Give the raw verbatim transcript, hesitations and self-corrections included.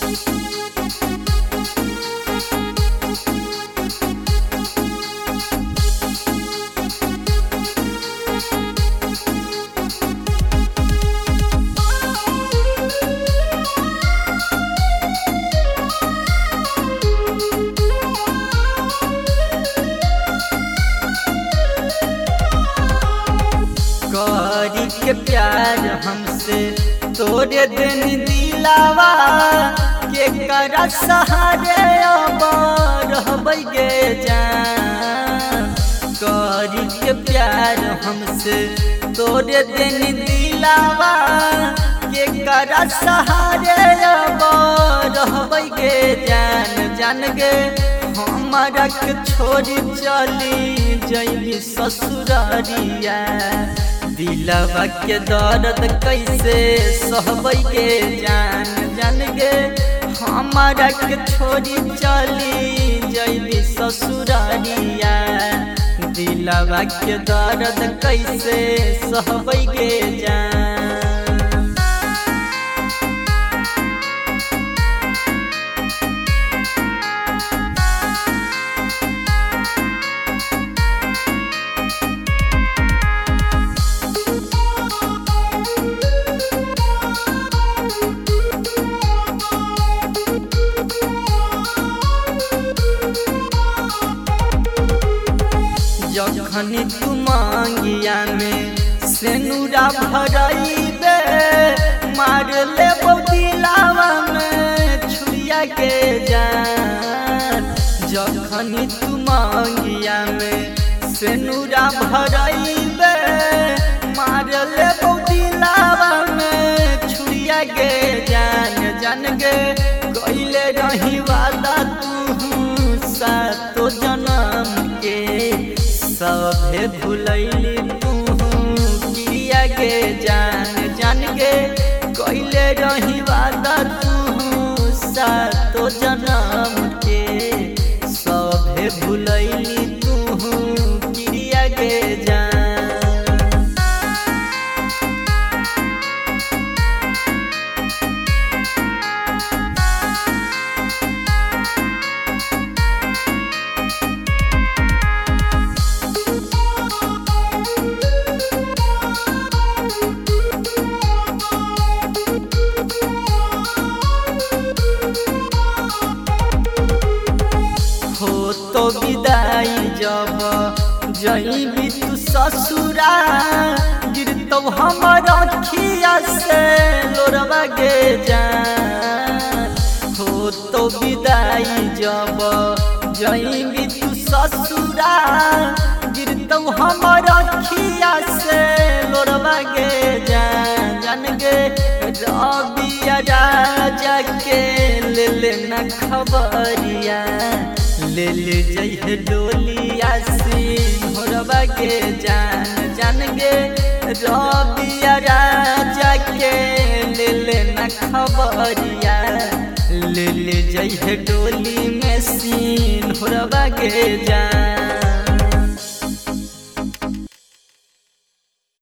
करी के प्यार हमसे तोरे दिन दिलावा के करा सहारे अब रहबै गे जान। करी के प्यार हमसे तोरे दिन दिलावा के करा सहारे अब रहबै गे जान। जान गे हमारा के छोड़ी चली जइबी ससुरारिया, दिलवा के दर्द कैसे सहबै गे जान। जान गे हमारा के छोड़ी चली जइबी ससुरारिया, दिलवा के दर्द कैसे सहबै गे जान। जखनी तू मांगिया में सेनुरा भरइबे, मार लेबो दिलावा में छुरिया के जान। जखनी तू मांगिया में सेनुरा भरइबे, मार लेबो दिलावा में छुरिया के जान। जान गे कइले रही वादा तू सातो जन्म के, सभे भुलैली तू किया गे जान। जान गे कइले रही वादा तू सातो जन्म के, सभे भुलैली तू किया गे जान। हो तो विदाई जब जइबी तू ससुरा, गिरतौ हमर अखिया से लोरवा गे जान। हो तो विदाई जब जइबी तू ससुरा, गिरतौ हमर अखिया से लोरवा गे जान। जान गे रबिया राजा के ले लेना खबरिया, ले ले जइहे डोलिया सिंहरवा गे जान। जान गे रबिया राजा के ले लेना खबरिया, ले ले जइहे डोली में सिंहरवा गे जान।